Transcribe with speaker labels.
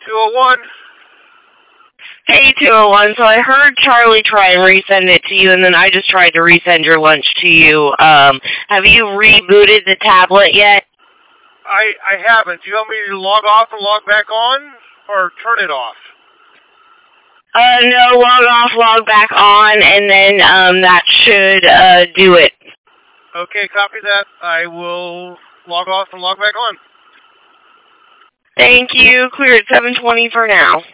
Speaker 1: 201.
Speaker 2: Hey, 201. So I heard Charlie try and resend it to you, and then I just tried to resend your lunch to you. Have you rebooted the tablet yet?
Speaker 1: I haven't. Do you want me to log off and log back on, or turn it off?
Speaker 2: No, log off, log back on, and then that should do it.
Speaker 1: Okay, copy that. I will log off and log back on.
Speaker 2: Thank you. Clear at 7:20 for now.